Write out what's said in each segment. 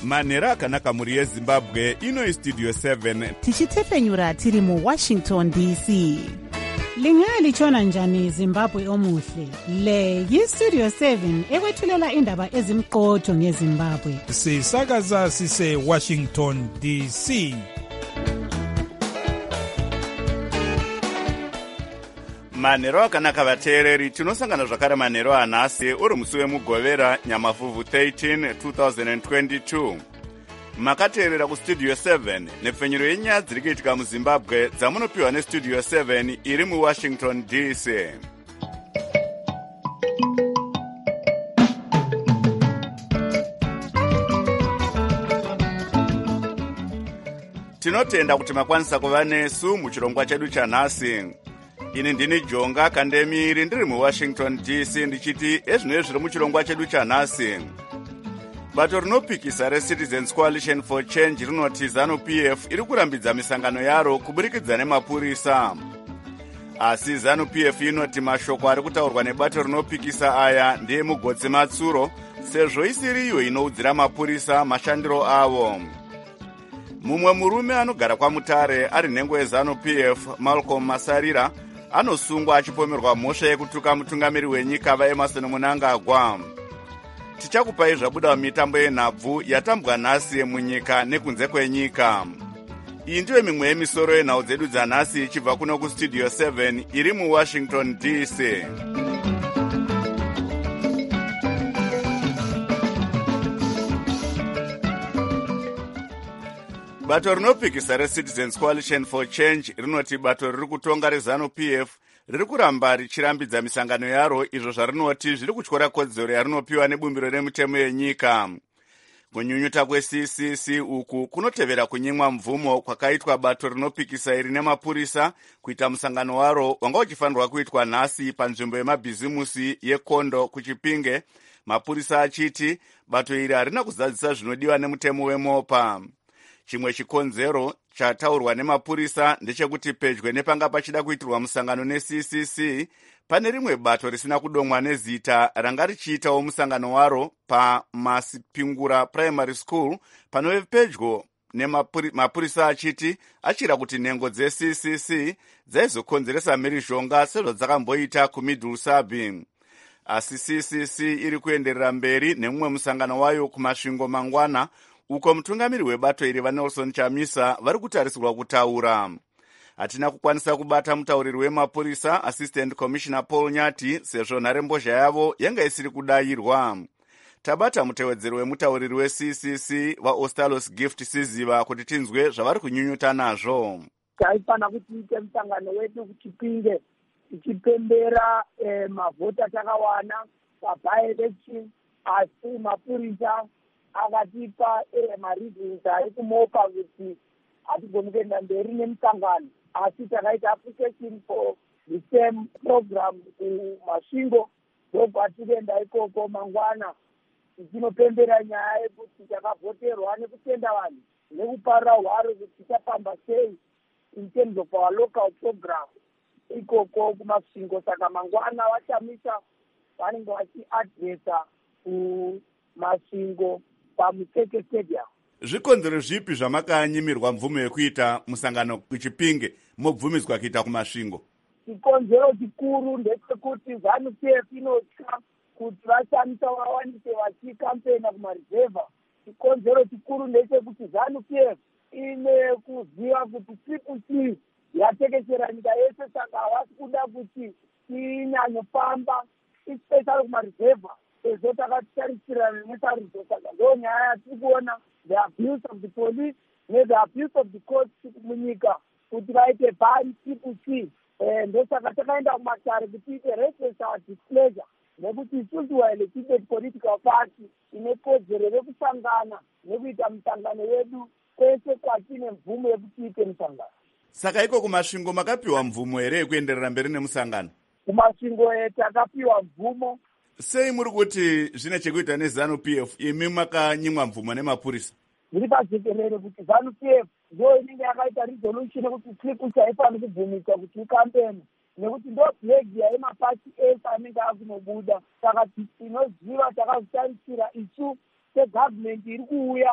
manhero akanaka mhuri yezimbabwe. Ino istudio 7 tichitefenyura tiri muwashington dc. Lingalitshona njani Zimbabwe omuhle? Le yistudio 7 ekwethulela indaba ezimqotho ngeZimbabwe. Sisakaza sise Washington DC. manhero akanaka vateereri, tinosangana zvakare manhero anhasi uri musi wemugovera nyamavhuvhu 13 2022. Makateerera kustudio 7 nepfenyuro yenyaya dziri kuitika muzimbabwe dzamunopiwa nestudio 7 iri muwashington dc. Tinotenda kuti makwanisa kuva nesu muchirongwa chedu chanhasi. Ini ndini Jonga Kandemiri ndiri muwashington dc ndichiti ezvinoi zviri muchirongwa chedu chanhasi. Bato rinopikisa reCitizens Coalition for Change rinoti ZANU-PF iri kurambidza misangano yaro kuburikidza nemapurisa. Asi ZANU-PF inoti mashoko ari kutaurwa nebato rinopikisa aya ndeemugotsi matsuro, sezvo isiriyo inoudzira mapurisa mashandiro avo. Mumwe murume anogara kwaMutare ari nhengo yeZANU-PF, Malcolm Masarira, anosungwa achipomerwa mhosva yekutuka mutungamiri wenyika vaEmmerson Mnangagwa. Tichakupai zvabuda mumitambo yenhabvu yatambwa nhasi munyika nekunze kwenyika. Iyi ndiyo mimwe yemisoro yenhau dzedu dzanhasi ichibva kuno kustudio 7 iri muwashington dc. Bato rinopikisa reCitizens Coalition for Change rinoti bato riri kutonga reZANU-PF riri kuramba richirambidza misangano yaro izvo zvarinoti zviri kutyora kodzero yarinopiwa nebumbiro remutemo yenyika. Kunyunyuta kweCCC uku kunotevera kunyimwa mvumo kwakaitwa bato rinopikisa iri nemapurisa kuita musangano waro wanga uchifanirwa kuitwa nhasi panzvimbo yemabhizimusi yeKondo kuChipinge, mapurisa achiti bato iri harina kuzadzisa zvinodiwa nemutemo weMopa. Chimwe chikonzero chataurwa nemapurisa ndechekuti pedyo nepanga pachida kuitirwa musangano neCCC pane rimwe bato risina kudomwa nezita ranga richiitawo musangano waro paMasipingura Primary School panove pedyo nemapurisa achiti achira kuti nhengo dzeCCC dzaizokonzeresa mhirizhonga sezvo dzakamboita kuMiddle Sabi. Asi CCC iri kuenderera mberi nemumwe musangano wayo kumasvingo mangwana uko mutungamiri webato iri vaNelson Chamisa vari kutarisirwa kutaura. Hatina kukwanisa kubata mutauriri wemapurisa Assistant Commissioner Paul Nyati sezvo nharembozha yavo yanga isiri kudayirwa. Tabata mutevedzeri wemutauriri weCCC vaOstalos Gift Siziva kuti tinzwe zvavari kunyunyuta nazvo. Taifana kuti ite musangano wedu kuChipinge tichipembera mavhota takawana pa-by-election, asi mapurisa akatipa mareasons ari kuMopa kuti hatigoni kuenda mberi nemusangano, asi takaita application for the same program kuMasvingo ndobva tikaenda ikoko mangwana tichinopembera nyaya yekuti takavhoterwa nekutenda vanhu nekuparira hwaro kuti tichafamba sei in terms of our local program ikoko kuMasvingo. Saka mangwana vachamisa vanenge vachiadresa kuMasvingo paMuteke Stadium. Zvikonzero zvipi zvamakanyimirwa mvumo yekuita musangano kuChipinge mobvumidzwa kuita kuMasvingo? Chikonzero chikuru ndechekuti ZANU-PF inotya kuti vashamisa vawanise vachikampena kumarizevha. Chikonzero chikuru ndechekuti ZANU-PF ine kuziva kuti CCC yatekeshera nyika yese, saka havasi kuda kuti inyanyofamba especially kumarizevha sezvo takatarisirana nesarudzo. Saka ndo nyaya yatiri kuona the abuse of the police the abuse of the courts munyika kuti vaite bani CCC. Ndosaka takaenda kumatare kuti ite restless our displeasure nekuti isusu elected political party ine kodzero rekusangana nekuita musangano wedu kwese kwatine mvumo yekuti ite musangano. Saka iko kuMasvingo makapiwa mvumo here yekuenderera mberi nemusangano? kuMasvingo takapiwa mvumo. Sei muri kuti zvine chekuita neZANU-PF imi makanyimwa mvumo nemapurisa? Zviri pajekerere kuti ZANU-PF ndo inenge yakaita resolution yekuti CCC haifani kubvumiswa kuti ikampeni nekuti ndo behavior yemapasi ese anenge akunobuda. Saka tinoziva takazitarisira isu segovernment iri kuuya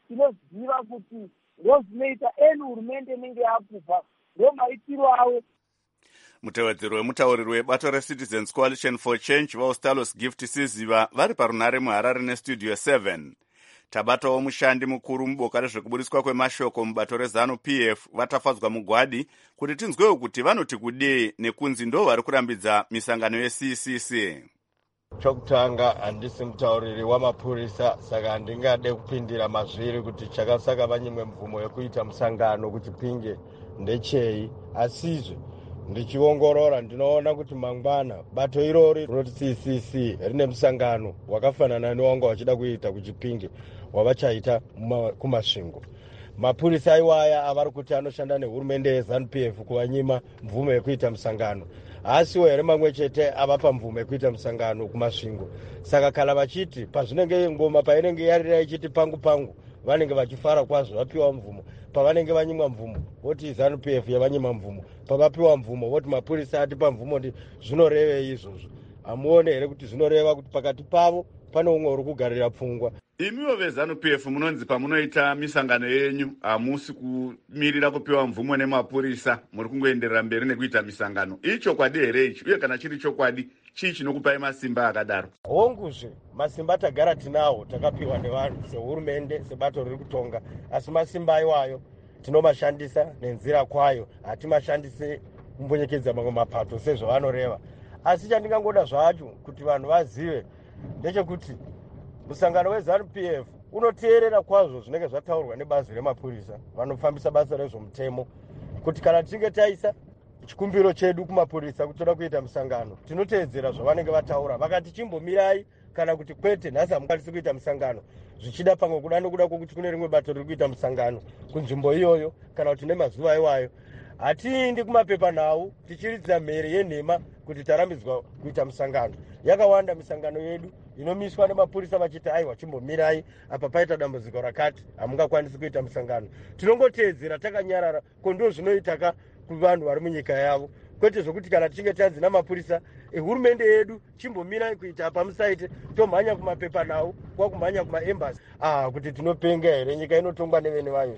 tinoziva kuti ndo zvinoita eni hurumende inenge yakubva ndo maitiro avo. Mutevedzeri wemutauriri webato reCitizens Coalition for Change vaUstalos Gift Siziva vari parunare muHarare neStudio 7. Tabatawo mushandi mukuru muboka rezvekuburiswa kwemashoko mubato reZANU-PF vatafadzwa mugwadi kuti tinzwewo kuti vanoti kudii nekunzi ndo vari kurambidza misangano yeCCC. Chokutanga handisi mutauriri wamapurisa, saka handingade kupindira mazviri kuti chakasaka vanyimwe mvumo yekuita musangano kuchipinge ndechei. Asizve ndichiongorora ndinoona kuti mangwana bato irori rinoti CCC rine musangano wakafanana newanga wachida kuita kuchipinge wavachaita kumasvingo. Mapurisa iwaya avari kuti anoshanda nehurumende yeZANU-PF kuvanyima mvumo yekuita musangano. Asiwo here mamwe chete avapa mvumo yekuita musangano kumasvingo. Saka kana vachiti pazvinenge ngoma painenge yarira ichiti pangu pangu vanenge vachifara kwazvo vapiwa mvumo. Pavanenge vanyimwa mvumo voti ZANU-PF yavanyima mvumo. Pavapiwa mvumo voti mapurisa atipa mvumo ndi zvinorevei izvozvo. Amuone here kuti zvinoreva kuti pakati pavo pane umwe uri kugarira pfungwa. Imiwo veZANU-PF munonzi pamunoita misangano yenyu hamusi kumirira kupiwa mvumo nemapurisa, muri kungoenderera mberi nekuita misangano. Ichokwadi here ichi? Uye kana chiri chokwadi, chii chinokupai masimba akadaro? Honguzve masimba tagara tinawo takapiwa nevanhu sehurumende, sebato riri kutonga, asi masimba iwayo tinomashandisa nenzira kwayo, hatimashandise kumbonyekedza mamwe mapato sezvavanoreva. Asi chandingangoda zvacho kuti vanhu vazive ndechekuti musangano weZANU-PF unoteerera kwazvo zvinenge zvataurwa nebazi remapurisa vanofambisa basa rezvomutemo, kuti kana tichinge taisa chikumbiro chedu kumapurisa kuti toda kuita musangano tinoteedzera zvavanenge vataura. Vakati chimbomirai kana kuti kwete nhasi hamukwanisi kuita musangano, zvichida pamwe kuda nokuda kwokuti kune rimwe bato riri kuita musangano kunzvimbo iyoyo kana kuti nemazuva iwayo, hatiindi kumapepanhau tichiridza mhere yenhema kuti tarambidzwa kuita musangano. Yakawanda misangano yedu inomiswa nemapurisa vachiti aiwa chimbomirai apa paita dambudziko rakati hamungakwanisi kuita musangano. Tinongoteedzera takanyarara kondo zvinoitaka kuvanhu vari munyika yavo, kwete zvokuti kana tichinge tanzi namapurisa hurumende yedu chimbomirai kuita apa musaite tomhanya kumapepanhau kwakumhanya kumaembasi. Kuti tinopenga here, nyika inotongwa nevene vayo.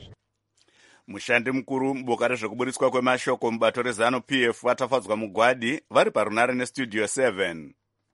Mushandi mukuru muboka rezvekuburiswa kwemashoko mubato reZANU-PF vatafadzwa mugwadi vari parunare neStudio 7.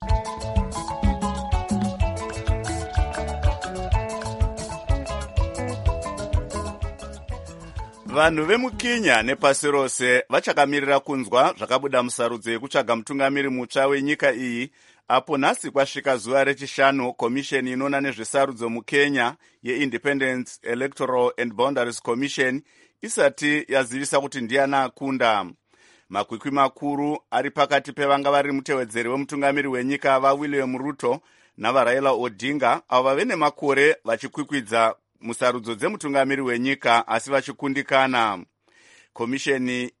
Vanhu vemuKenya nepasi rose vachakamirira kunzwa zvakabuda musarudzo yekutsvaga mutungamiri mutsva wenyika iyi, apo nhasi kwasvika zuva rechishanu komisheni inoona nezvesarudzo muKenya yeIndependence Electoral and Boundaries Commission isati yazivisa kuti ndiani akunda. Makwikwi makuru ari pakati pevanga vari mutevedzeri wemutungamiri wenyika vaWilliam Ruto navaRaila Odinga, avo vave nemakore vachikwikwidza musarudzo dzemutungamiri wenyika asi vachikundikana. Komisheni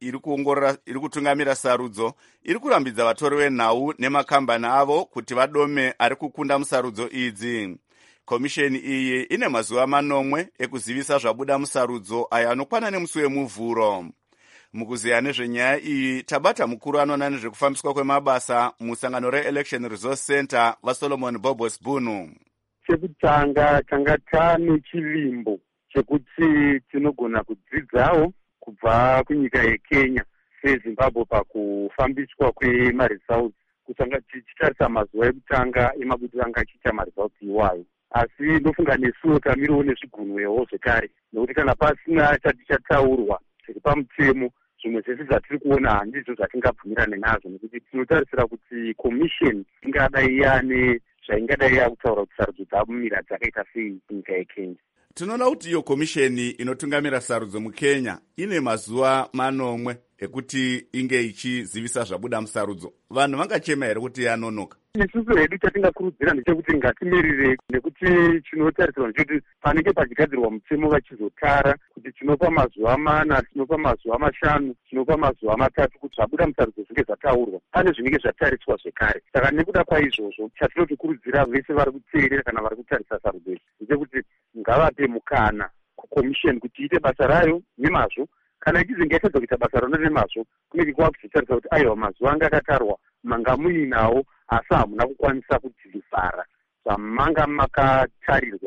iri kutungamira sarudzo iri kurambidza vatori venhau nemakambani avo kuti vadome ari kukunda musarudzo idzi. Komisheni iyi ine mazuva manomwe ekuzivisa zvabuda musarudzo aya anokwana nemusi wemuvhuro. Mukuziya nezvenyaya iyi tabata mukuru anoona nezvekufambiswa kwemabasa musangano reElection Resource Center vaSolomon Bobos Bunu. Chekutanga tanga tane chilimbo chekuti tinogona kudzidzawo kubva kunyika yeKenya seZimbabwe pakufambiswa kwemaresults, kutanga tichitarisa mazuva ekutanga emabudiriro anga achiita maresults iwayo. Asi ndofunga nesuwo tamiriwo nezvigunwewo zvekare, nekuti kana pasina chatichataurwa zviri pamutemo zvimwe zvese zvatiri kuona handizvo zvatingabvumirane nazvo, nekuti tinotarisira kuti komisheni ingadai yane zvaingadai yakutaura kuti sarudzo dzamira dzakaita sei kunyika yeKenya. Tinoona kuti iyo komisheni inotungamira sarudzo muKenya ine mazuva manomwe ekuti inge ichizivisa zvabuda musarudzo. Vanhu vangachema here kuti yanonoka? Isusu hedu chatingakurudzira ndechekuti ngatimirire, nekuti chinotarisirwa ndechekuti panenge pachigadzirwa mutemo vachizotara kuti tinopa mazuva 4, tinopa mazuva 5, tinopa mazuva 3 kuti zvabuda musarudzo zvinge zvataurwa. Pane zvinenge zvatariswa zvekare. Saka nekuda kwaizvozvo chatinotokurudzira vese vari kuteerera kana vari kutarisa sarudzo idzi ndechekuti ngavape mukana kukomisheni kuti iite basa rayo nemazvo. Kana ichizinge yatadza kuita basa rona nemazvo, kunenge kwakuzotarisa kuti aiwa mazuva anga akatarwa manga muinawo asi hamuna kukwanisa kudzivhara zvamanga makatarirwa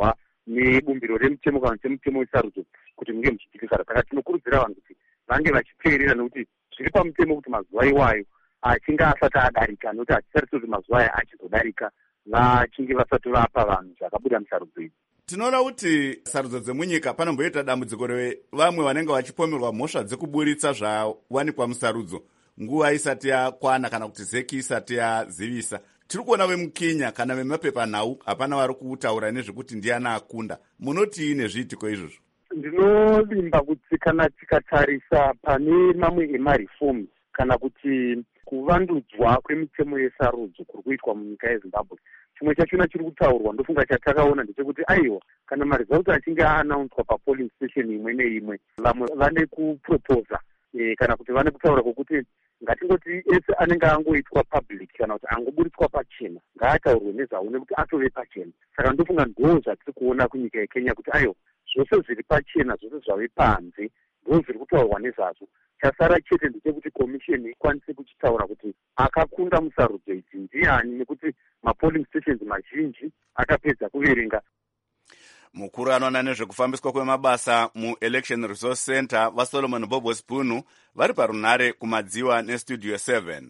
nebumbiro remutemo kana kuti mutemo wesarudzo kuti munge muchiitika. Saka tinokurudzira vanhu kuti vange vachiteerera, nekuti zviri pamutemo kuti mazuva iwayo achinge asati adarika, nekuti hatitarisi kuti mazuva aya achizodarika vachinge vasati vapa vanhu zvakabuda musarudzo idzi. Tinoona kuti sarudzo dzemunyika panomboita dambudziko revamwe vanenge vachipomerwa mhosva dzekuburitsa zvawanikwa musarudzo nguva isati yakwana kana kuti zeki isati yazivisa. Tiri kuona vemuKenya kana vemapepanhau hapana vari kutaura nezvekuti ndiana akunda. Munoti nezviitiko izvozvo? Ndinovimba kuti kana tikatarisa pane mamwe emareforms kana kuti kuvandudzwa kwemitemo yesarudzo kuri kuitwa munyika yeZimbabwe, chimwe chachona chiri kutaurwa ndofunga chatakaona ndechekuti aiwa, kana maresults achinge aanaunzwa papolling station imwe neimwe, vamwe vane kuproposa kana kuti vane kutaura kwokuti ngatingoti ese anenge angoitwa public kana kuti angoburitswa pachena ngaataurwe nezvawo nekuti atove pachena. Saka ndofunga ndo zvatiri kuona kunyika yeKenya kuti aiwa, zvose zviri pachena, zvose zvave panze ndo zviri kutaurwa nezvazvo. Chasara chete ndechekuti komisheni ikwanise kuchitaura kuti akakunda musarudzo idzi ndiani, nekuti mapolling stations mazhinji akapedza kuverenga. Mukuru anoona nezvekufambiswa kwemabasa muElection Resource Center vaSolomon Bobo Spunu vari parunhare kumadziwa neStudio 7.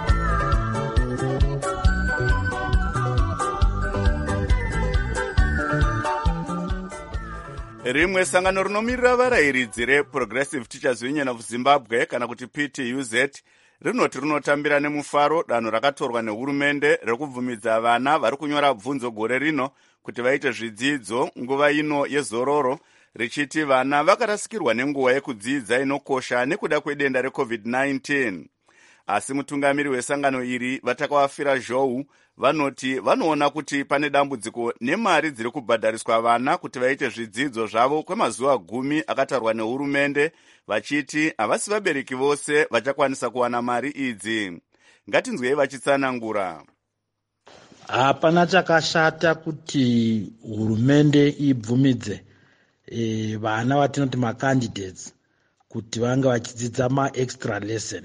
Rimwe sangano rinomirira varayiridzi reProgressive Teachers Union of Zimbabwe kana kuti PTUZ rinoti rinotambira nemufaro danho rakatorwa nehurumende rekubvumidza vana vari kunyora bvunzo gore rino kuti vaite zvidzidzo nguva ino yezororo, richiti vana vakarasikirwa nenguva yekudzidza inokosha nekuda kwedenda reCovid-19. Asi mutungamiri wesangano iri vatakawafira Zhou vanoti vanoona kuti pane dambudziko nemari dziri kubhadhariswa vana kuti vaite zvidzidzo zvavo kwemazuva 10 akatarwa nehurumende, vachiti havasi vabereki vose vachakwanisa kuwana mari idzi. Ngatinzwei vachitsanangura. Hapana chakashata kuti hurumende ibvumidze vana vatinoti macandidates kuti vange vachidzidza maextra lesson.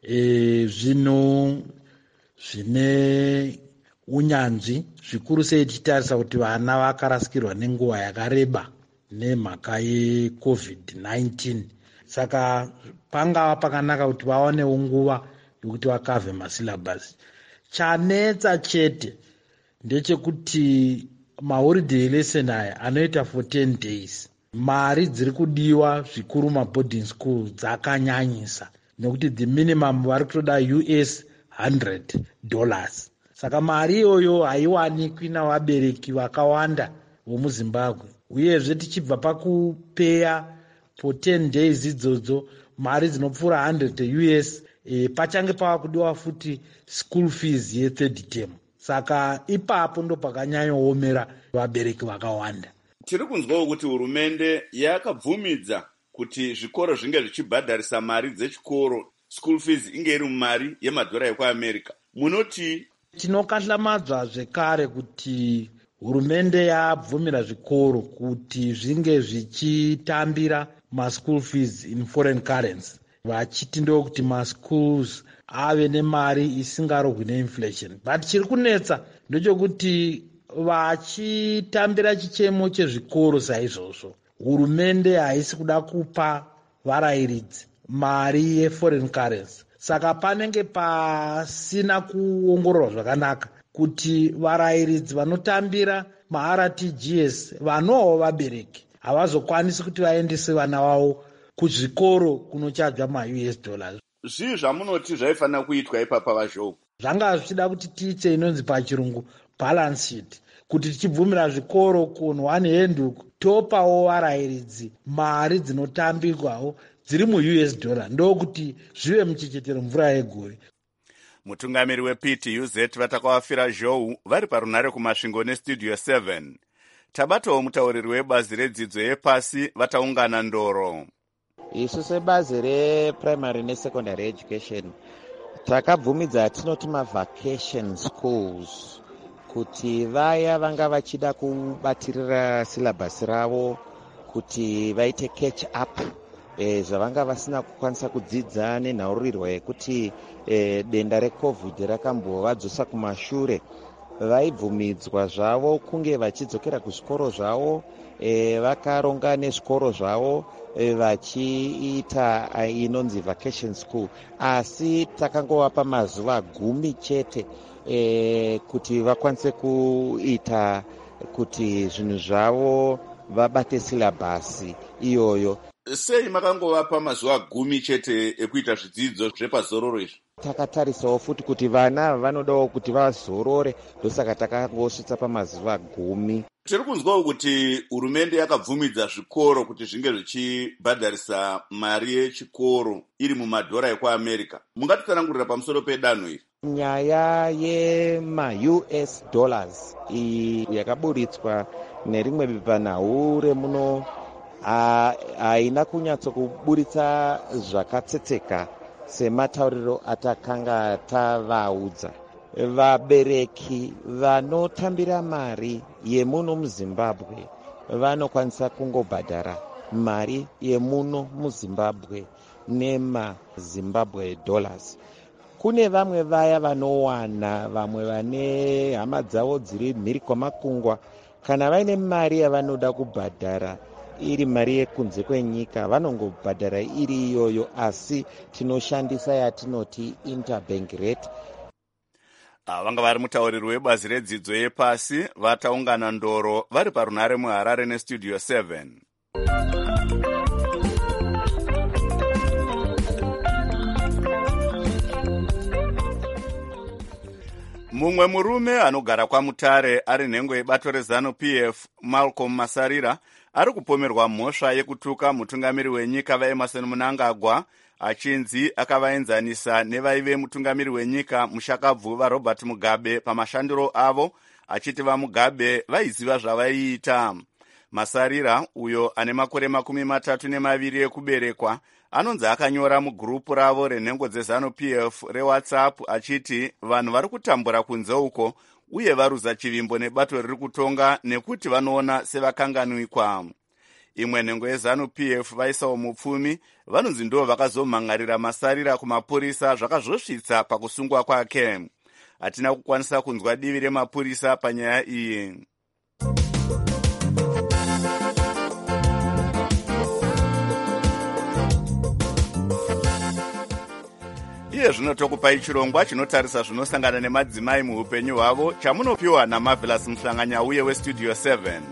Zvino zvine unyanzvi zvikuru sei tichitarisa kuti vana vakarasikirwa nenguva yakareba nemhaka yeCovid-19. Saka pangava pakanaka kuti vawanewo nguva yokuti vakavhe masyllabus. Chanetsa chete ndechekuti maholiday lesson aya anoita for 10 days. Mari dziri kudiwa zvikuru maboarding school dzakanyanyisa, nekuti the minimum vari kutoda $100. Saka mari iyoyo haiwanikwi navabereki vakawanda vomuZimbabwe. Uyezve tichibva pakupeya for 10 days idzodzo mari dzinopfuura $100, pachange pava kudiwa futi school fees ye3rd term. Saka ipapo ndo pakanyanyoomera vabereki vakawanda. Tiri kunzwawo kuti hurumende yakabvumidza kuti zvikoro zvinge zvichibhadharisa mari dzechikoro, school fees inge iri mumari yemadhora ekuAmerica. Munoti? Tinokahlamadzwa zvekare kuti hurumende yabvumira zvikoro kuti zvinge zvichitambira maschool fees in foreign currency, vachiti ndokuti maschools ave nemari isingarohwi neinflation. But chiri kunetsa ndechekuti vachitambira chichemo chezvikoro saizvozvo, hurumende haisi kuda kupa varayiridzi mari yeforeign currency. Saka panenge pasina kuongororwa zvakanaka kuti varayiridzi vanotambira maRTGS vanowo vabereki havazokwanisi kuti vaendese vana vavo kuzvikoro kunochajwa $US. Zvii zvamunoti zvaifanira kuitwa ipapa vaZhou? Zvanga zvichida kuti tiite inonzi pachirungu balance sheet, kuti tichibvumira zvikoro kuno one hand topawo varayiridzi mari dzinotambirwawo dziri $US, ndokuti zvive muchechetero mvura yegore. Mutungamiri wePTUZ vatakawafira Zhou vari parunhare kumasvingo neStudio 7. Tabatawo mutauriri webazi redzidzo yepasi vataungana Ndoro. Isu sebazi reprimary nesecondary education takabvumidza tinoti mavacation schools kuti vaya vanga vachida kubatirira syllabus ravo kuti vaite catch up zvavanga vasina kukwanisa kudzidza nenhaurirwa yekuti denda reCovid rakambovadzosa kumashure. vaibvumidzwa zvavo kunge vachidzokera kuzvikoro zvavo, vakaronga nezvikoro zvavo vachiita inonzi vacation school, asi takangovapa mazuva 10 chete kuti vakwanise kuita kuti zvinhu zvavo vabate silabhasi iyoyo. Sei makangovapa mazuva 10 chete ekuita zvidzidzo zvepazororo izvi? Takatarisawo futi kuti vana vanodawo kuti vazorore, ndosaka takangosvitsa pamazuva 10. Tiri kunzwawo kuti hurumende yakabvumidza zvikoro kuti zvinge zvichibhadharisa mari yechikoro iri mumadhora ekuAmerica. Mungatitsanangurira pamusoro pedanho iri? Nyaya yema-US dollars iyi yakaburitswa nerimwe bepanhau remuno haina kunyatsokuburitsa zvakatsetseka sematauriro atakanga tavaudza. Vabereki vanotambira mari yemuno muZimbabwe vanokwanisa kungobhadhara mari yemuno muZimbabwe nemaZimbabwe dollars. Kune vamwe vaya vanowana, vamwe vane hama dzavo dziri mhiri kwamakungwa, kana vaine mari yavanoda kubhadhara iri mari yekunze kwenyika vanongobhadhara iri iyoyo, asi tinoshandisa yatinoti interbank rate. Vanga vari mutauriri webazi redzidzo yepasi vataungana Ndoro vari parunhare muHarare nestudio 7. Mumwe murume anogara kwaMutare ari nhengo yebato reZanu PF, Malcolm Masarira, ari kupomerwa mhosva yekutuka mutungamiri wenyika vaEmmerson Mnangagwa achinzi akavaenzanisa nevaive mutungamiri wenyika Mushakabvu vaRobert Mugabe pamashandiro avo, achiti vaMugabe vaiziva zvavaiita. Masarira, uyo ane makore 32 ekuberekwa, anonzi akanyora mugurupu ravo renhengo dzeZanu PF reWhatsApp achiti vanhu vari kutambura kunze uko uye varuza chivimbo nebato riri kutonga nekuti vanoona sevakanganwikwa. Imwe nhengo yeZanu PF vaisawo mupfumi vanonzi ndo vakazomhangarira Masarira kumapurisa zvakazosvitsa pakusungwa kwake. Hatina kukwanisa kunzwa divi remapurisa panyaya iyi. Iye zvino tokupai chirongwa chinotarisa zvinosangana nemadzimai muupenyu hwavo chamunopiwa naMarvelous Mhlanganyauye westudio 7.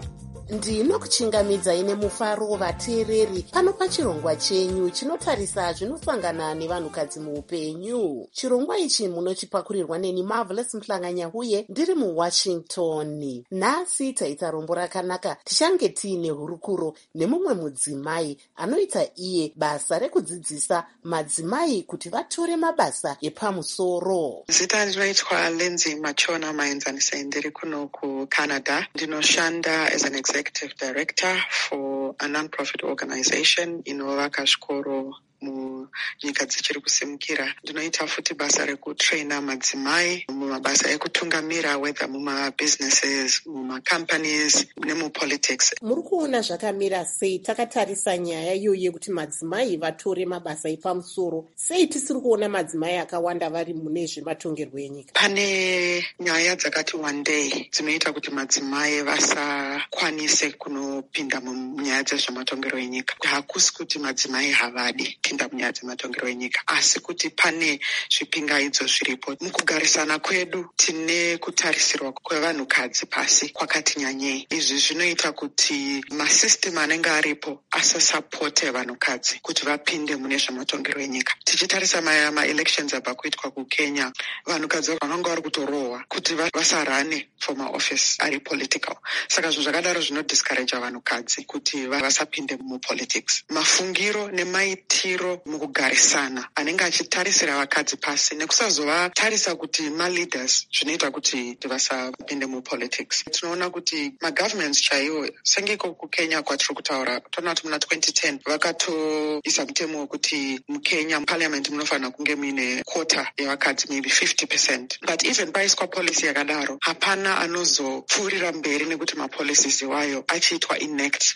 Ndinokuchingamidzai nemufaro vateereri pano pachirongwa chenyu chinotarisa zvinosangana nevanhukadzi muupenyu. Chirongwa ichi munochipakurirwa neni Marvelous Mhlanganyauye ndiri muWashington. Nhasi taita rombo rakanaka, tichange tiine hurukuro nemumwe mudzimai anoita iye basa rekudzidzisa madzimai kuti vatore mabasa epamusoro. Zita rinoitwa Lindsay Machona Maenzanise, ndiri kuno kuCanada. Ndinoshanda as an executive director for a non-profit organization inovaka zvikoro munyika dzichiri kusimukira. Ndinoita futi basa rekutraina madzimai mumabasa ekutungamira, whether mumabusinesses, mumacompanies nemupolitics. Muri kuona zvakamira sei takatarisa nyaya iyoyo yekuti madzimai vatore mabasa epamusoro? Sei tisiri kuona madzimai akawanda vari mune zvematongerwo enyika? Pane nyaya dzakati wandei dzinoita kuti madzimai vasakwanise kunopinda munyaya dzezvematongerwo enyika. Hakusi kuti madzimai havadi kupinda munyaya dzematongero enyika, asi kuti pane zvipingaidzo zviripo. Mukugarisana kwedu tine kutarisirwa kwevanhukadzi pasi kwakati nyanyei. Izvi zvinoita kuti masystem anenge aripo asasapote vanhukadzi kuti vapinde mune zvematongero enyika. Tichitarisa ma-elections abva kuitwa kuKenya, vanhukadzi vanenge vari kutorohwa kuti vasarane for maoffice ari political. Saka zvinhu zvakadaro zvinodiscourage vanhukadzi kuti vasapinde mupolitics. Mafungiro nemaitiro mukugarisana anenge achitarisira vakadzi pasi nekusazovatarisa kuti ma-leaders zvinoita kuti vasapinde mupolitics. Tinoona kuti ma-governments chaiwo, sengeko kuKenya kwatiri kutaura, toona kuti muna 2010 vakatoisa mutemo wekuti muKenya parliament munofanira kunge muine quota yevakadzi, maybe 50%. But even paiswa policy yakadaro, hapana anozopfuurira mberi nekuti mapolicies iwayo achiitwa enact muparliament.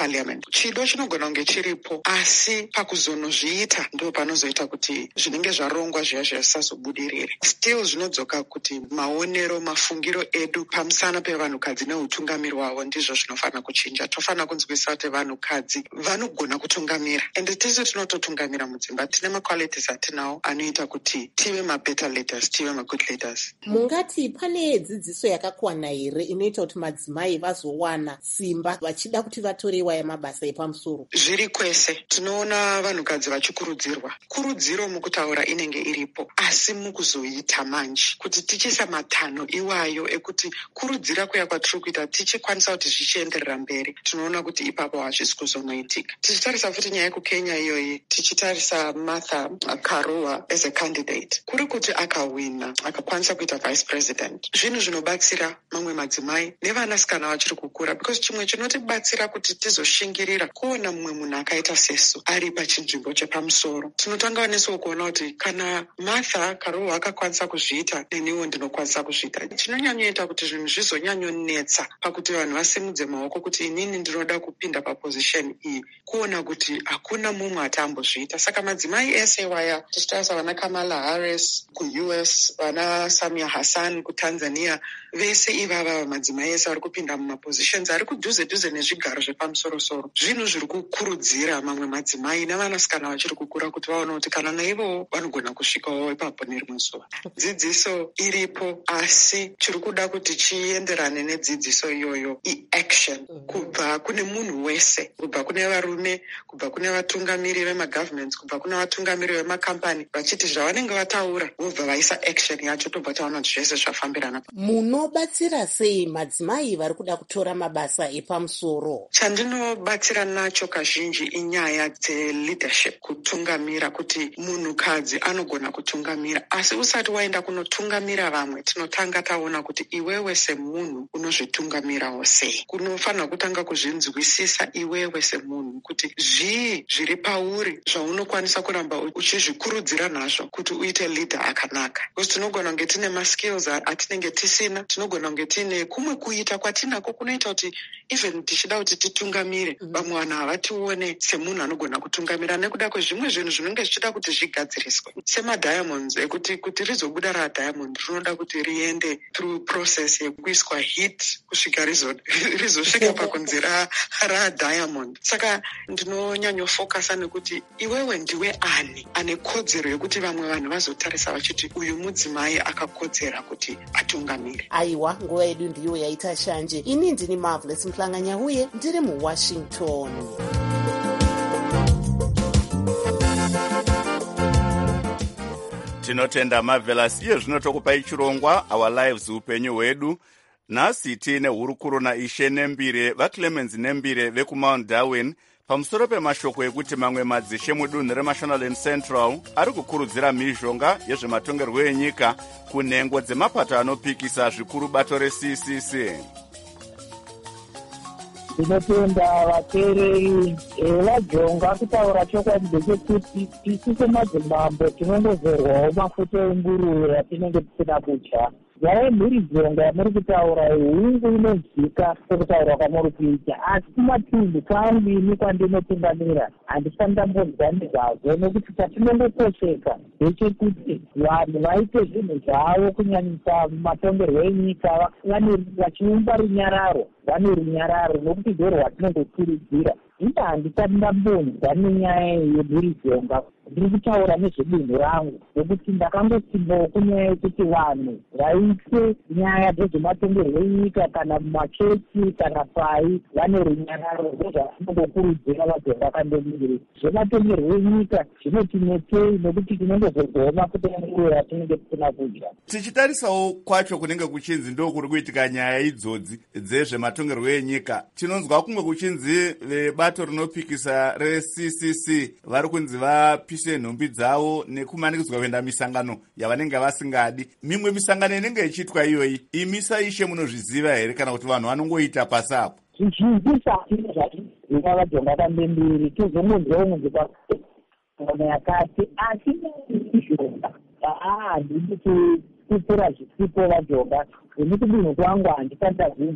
parliament. Chido chinogona kunge chiripo, asi pakuzonozviita ndo panozoita kuti zvinenge zvarongwa zviya zvisazobudirire. Still zvinodzoka kuti maonero, mafungiro edu pamusana pevanhukadzi neutungamiri wavo ndizvo zvinofanira kuchinja. Tofanira kunzwisa kuti vanhukadzi vanogona kutungamira, ende tisu tinototungamira mudzimba. Tine maqualities atinawo anoita kuti tive mabetter leaders, tive magood leaders. Mungati pane dzidziso yakakwana here inoita kuti madzimai vazowana simba vachida kuti vatorewa yamabasa epamusoro? Zviri kwese tinoona vanhukadzi vachikurudzirwa. Kurudziro mukutaura inenge iripo, asi mukuzoita manje kuti tichisa matanho iwayo ekuti kurudzira kuya kwatiri kuita tichikwanisa kuti zvichienderera mberi, tinoona kuti ipapo hazvisi kuzonoitika. Tichitarisa futi nyaya yekukenya iyoyi, tichitarisa Martha Karua as a candidate, kuri kuti akawina akakwanisa kuita vice president, zvinhu zvinobatsira mamwe madzimai nevanasikana vachiri kukura, because chimwe chinotibatsira kuti tizoshingirira kuona mumwe munhu akaita sesu ari pachinzvimbo chepamusoro. Tinotanga nesuwo kuona kuti kana Martha Karua akakwanisa kuzviita, neniwo ndinokwanisa kuzviita. Chinonyanyoita kuti zvinhu zvizonyanyonetsa pakuti vanhu vasimudze maoko kuti inini ndinoda kupinda paposition iyi, kuona kuti hakuna mumwe atambozviita. Saka madzimai ese waya, tichitarisa vana Kamala Harris kuUS, vana Samia Hassan kuTanzania, vese ivava madzimai ese ari kupinda mumapositions ari kudhuze nezvigaro zvepamusoro-soro. Zvinhu zviri kukurudzira mamwe madzimai nevanasikana vachiri kukura kuti vaona kuti kana naivo vanogona kusvikawo ipapo nerimwe zuva. Dzidziso iripo, asi chiri kuda kuti chienderane nedzidziso iyoyo i-action kubva kune munhu wese, kubva kune varume, kubva kune vatungamiri vemagovernments, kubva kune vatungamiri vemakambani, vachiti zvavanenge vataura vobva vaisa action yacho, tobva taona kuti zvese zvafambirana. Munobatsira sei madzimai vari kuda kutora mabasa epamusoro? Chandinobatsira nacho kazhinji inyaya dze-leadership, kutungamira, kuti munhukadzi anogona kutungamira, asi usati waenda kunotungamira vamwe, tinotanga taona kuti iwewe semunhu unozvitungamirawo sei. Kunofanira kutanga kuzvinzwisisa iwewe semunhu kuti zvii zviri pauri zvaunokwanisa kuramba uchizvikurudzira nazvo kuti uite leader akanaka. Because tinogona kunge tine maskills atinenge tisina, tinogona kunge tine kumwe kuita kwatinako kunoita kuti even tichida kuti titungamire, vamwe vanhu havatione semunhu anogona kutungamira nekuda kwezvimwe zvinhu zvinenge zvichida kuti zvigadziriswe. Semadiamonds, ekuti kuti rizobuda radiamond rinoda kuti riende through process yekuiswa heat kusvika rizosvika pakunzi radiamond. Saka ndinonyanyofokasa nekuti iwewe ndiwe ani ane kodzero yekuti vamwe vanhu vazotarisa vachiti uyu mudzimai akakodzera kuti atungamire. Aiwa, nguva yedu ndiyo yaita shanje. Ini ndini Marvelous Mhlanga-Nyahuye, ndiri muWashington. Tinotenda Marvelous. Iye zvino tokupai chirongwa Our Lives, upenyu hwedu. Nhasi tiine hurukuro naIshe Nembire, vaClemens Nembire vekuMount Darwin, pamusoro pemashoko ekuti mamwe madzishe mudunhu reMashonaland Central ari kukurudzira mhizhonga yezvematongerwo enyika kunhengo dzemapato anopikisa zvikuru bato reCCC. Tinotenda vateereri vajonga kutaura chokwadi ndechekuti isu semadzimambo tinongozorwawo mafuta enguruve atinenge tisina kudya. Yava mhirizhonga yamuri kutaura ihungu inoziika sekutaura kwamuri kuita, asi kumatunhu kwandini kwandinotungamira handisati ndambonzwa nezvazvo, nekuti chatinongokosheka ndechekuti vanhu vaite zvinhu zvavo kunyanyisa matongerwo enyika vachiumba runyararo, vane runyararo nokuti ndo rwatinongokurudzira. Ita handisati ndambonzwa nenyaya yemhirizhonga, ndiri kutaura nezvedunhu rangu, nekuti ndakangosimbawo kunyaya yekuti vanhu vaise nyaya dzezvematongerwo enyika kana mumachechi kana pai vane runyararo, ndozvatinongokurudzira vajonga vakandemiri. Zvematongerwo enyika zvinotinetsei nekuti tinongozorwawo mafuta enguruve atinenge tisina kudya. Tichitarisawo kwacho kunenge kuchinzi ndo kuri kuitika nyaya idzodzi dzezvematongerwo enyika, tinonzwa kumwe kuchinzi vebato rinopikisa reCCC vari kunzi vapise nhumbi dzavo nekumanikidzwa kuenda misangano yavanenge vasingadi. Mimwe misangano inenge ichiitwa iyoyi, imi saIshe munozviziva here kana kuti vanhu vanongoita pasi apo? Zvizhinji zvatine zvatiziva vajonga kandembiri tozongonzwawo munzi paona yakati asi mizhonga handidi kupfuura zvisipo vajonga, nekuti dunhu kwangu handisati ndazvinzwa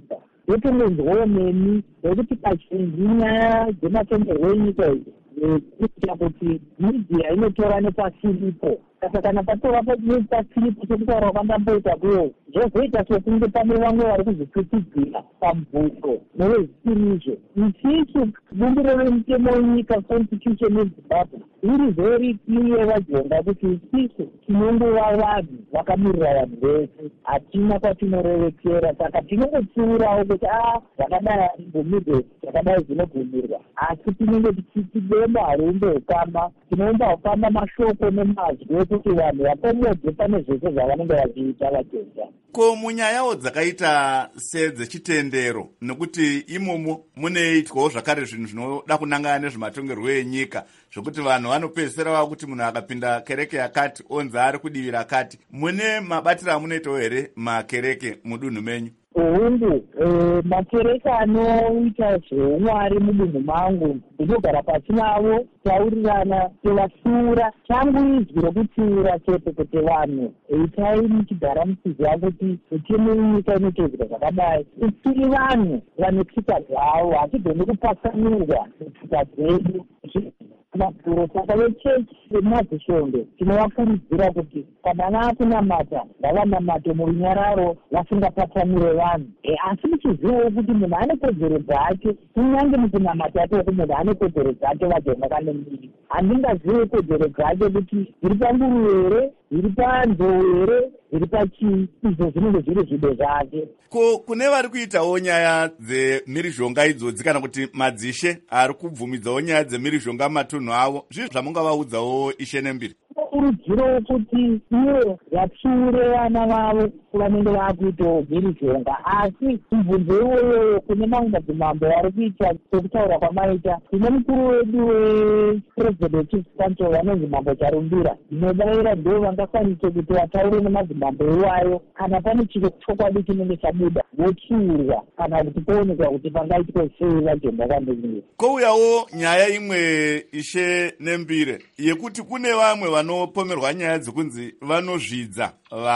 yotongonzwawo nemi yekuti kazhinji nyaya dzematongerwo enyika idzi kuita kuti media inotora nepasiripo. Saka kana patora nepasiripo sekutaura kwandamboita kuyo zvozoita sekunge pane vamwe vari kuzvikwitidzira pamubvuto nevezvisirizvo. Isisu bumbiro remutemo wenyika constitution yezimbabwe iri very clear vajonga kuti isisu tinongova vanhu vakamirira vanhu vese, hatina kwatinorerekera. Saka tinongopfuurawo kuti zvakadai hazvibvumirwe, zvakadai zvinobvumirwa, asi tinenge tichidemba harumbe ukama, tinoumba ukama mashoko nemazwi ekuti vanhu vakomodze pane zvese zvavanenge vachiita vajenga. Ko munyayawo dzakaita sedzechitendero, nekuti imomo munoitwawo zvakare zvinhu zvinoda kunangana nezvematongerwo enyika, zvokuti vanhu vanopedzisira vakuti munhu akapinda kereke yakati onzi ari kudivi rakati. Mune mabatiro amunoitawo here makereke mudunhu menyu? Uhungu, makereke anoita zveumwari mudunhu mangu ndinogara pasi navo, taurirana tovasiura. Changu izwi rokutsiura chete kuti vanhu itai muchigara muchiziva kuti mitemo yenyika inoitwa zvakadai. Tiri vanhu vane tsika dzavo, hatigoni kupasanurwa netsika dzedu mapuro. Saka vechechi vemazishonge tinovakurudzira kuti kana vakunamata ngavanamate murunyararo vasingapatanire vanhu. Asi muchizivawo kuti munhu ane kodzero dzake, kunyange mukunamata atoko munhu ane kodzero dzake vajonga kane miri. Handingazive kodzero dzake kuti zviri panguru here, zviri panzou here, zviri pachii, izvo zvinenge zviri zvido zvake. Ko kune vari kuitawo nyaya dzemhirizhonga idzodzi kana kuti madzishe ari kubvumidzawo nyaya dzemhirizhonga matunhu avo, zvizvo zvamungavaudzawo Ishe Nembiri? Kurudziro kuti ivo vatsiure vana vavo vanenge vakuitawo mhirizhonga, asi mubvunzo iwoyo kune mamwe madzimambo vari kuita sekutaura kwamaita. Tine mukuru wedu wepresident chief council vanonzi Mambo Charumbira, ndinobayira ndo vangakwanise kuti vataure nemadzimambo iwayo kana pane chiro chokwadi chinenge chabuda votsiurwa kana kuti poonekwa kuti pangaitwe sei vajonga kandemiri. Kouyawo nyaya imwe Ishe Nembire yekuti kune vamwe vanopomerwa nyaya dzekunzi vanozvidza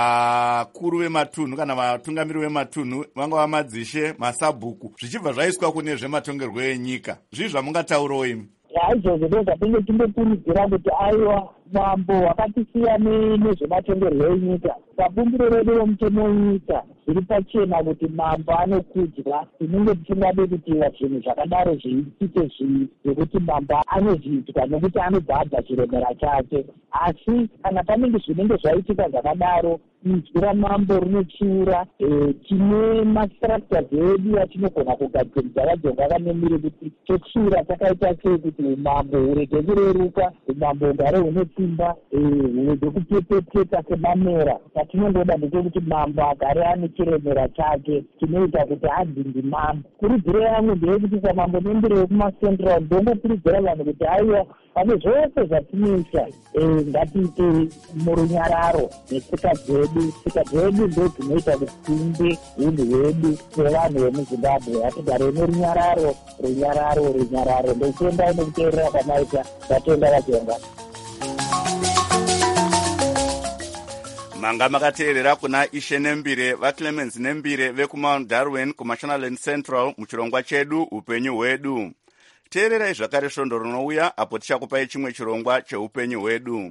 vakuru vematunhu kana vatungamiri vematunhu vanga vamadzishe masabhuku zvichibva zvaiswa kune zvematongerwo enyika. Zvizvi zvamungataurawo imi? Izvozvo ndo zvatinge tingokurudzira kuti aiwa mambo wakatisiya nezvematongerwo enyika. Pabumbiro redu romutemo wenyika zviri pachena kuti mambo anokudya. Tinenge tisingade kuti zvinhu zvakadaro zviitike zvekuti mambo anozviitwa nekuti anobhadha chiremera chake. Asi kana panenge zvinenge zvaitika zvakadaro, izwi ramambo rinotsiura. Tine mastructures edu atinogona kugadziridza vajonga vanemiri kuti totsiura takaita sei kuti umambo hurege kureruka, umambo ugare hune simba, hurege kupepeteka semamera. Patinongoda ndechekuti mambo agare ane chiremera chake chinoita kuti adzingi mambo. Kurudziro yangu ndeyekuti samambo Nembire wekumaCentral ndongokurudzira vanhu kuti aiwa pane zvose zvatinoita ngatiite murunyararo netsika dzedu. Tsika dzedu ndo dzinoita kuti tiumbe unhu hwedu sevanhu vemuZimbabwe. Hatigare nerunyararo, runyararo, runyararo. Ndotenda nekuteerera kwamaita. Ndatenda vajonga. Manga makateerera kuna Ishe Nembire vaClemens Nembire vekumount Darwin kuMashonaland Central muchirongwa chedu upenyu hwedu. Teererai zvakare svondo rinouya apo tichakupai chimwe chirongwa cheupenyu hwedu.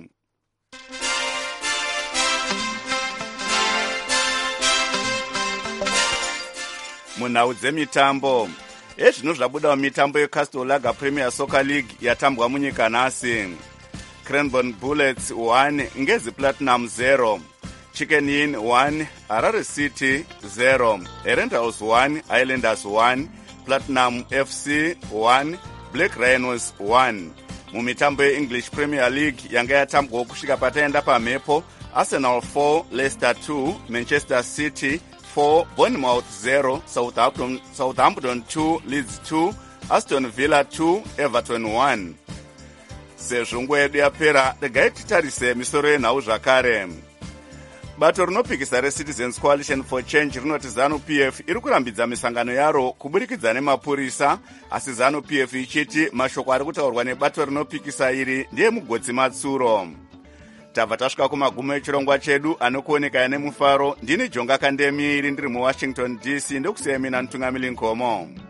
Munhau dzemitambo, ezvino zvabudawo mitambo yeCastle Lager Premier Soccer League yatambwa munyika nhasi. Cranbourne Bullets 1 Ngezi Platinum 0, Chicken Inn 1 Harare City 0, Erenthouse 1 Highlanders 1, Platinum FC 1 Black Rhinos 1. Mumitambo yeEnglish Premier League yanga yatambwawo kusvika pataenda pamhepo, Arsenal 4 Leicester 2, Manchester City 4, Bournemouth 0, Southampton 2, Leeds 2, Aston Villa 2, Everton 1. Sezvo nguva yedu yapera, regai titarise misoro yenhau zvakare. Bato rinopikisa reCitizens Coalition for Change rinoti ZANU-PF iri kurambidza misangano yaro kuburikidza nemapurisa, asi ZANU-PF ichiti mashoko ari kutaurwa nebato rinopikisa iri ndiye mugotsi matsuro. tabva tasvika kumagumo echirongwa chedu anokuoneka nemufaro. Ndini Jonga Kandemi, ndiri muWashington DC, ndokusiyemina mutungamiri Nkomo.